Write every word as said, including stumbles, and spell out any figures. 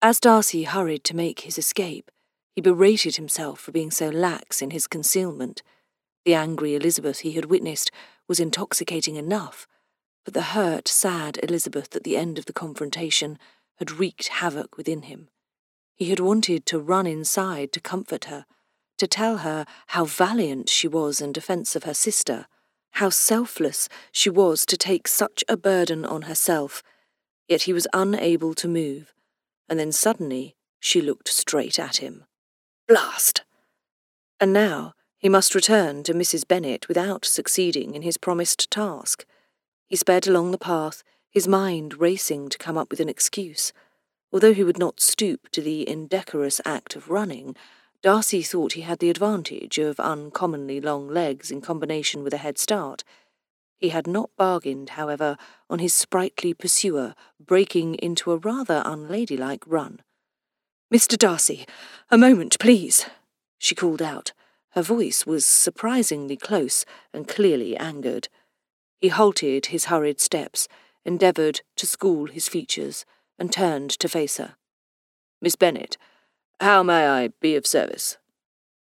As Darcy hurried to make his escape, he berated himself for being so lax in his concealment. The angry Elizabeth he had witnessed was intoxicating enough, but the hurt, sad Elizabeth at the end of the confrontation had wreaked havoc within him. He had wanted to run inside to comfort her, to tell her how valiant she was in defence of her sister, how selfless she was to take such a burden on herself, yet he was unable to move, and then suddenly she looked straight at him. Blast! And now he must return to Missus Bennet without succeeding in his promised task. He sped along the path, his mind racing to come up with an excuse. Although he would not stoop to the indecorous act of running, Darcy thought he had the advantage of uncommonly long legs in combination with a head start. He had not bargained, however, on his sprightly pursuer breaking into a rather unladylike run. "Mister Darcy, a moment, please," she called out. Her voice was surprisingly close and clearly angered. He halted his hurried steps, endeavoured to school his features, and turned to face her. "Miss Bennet, how may I be of service?"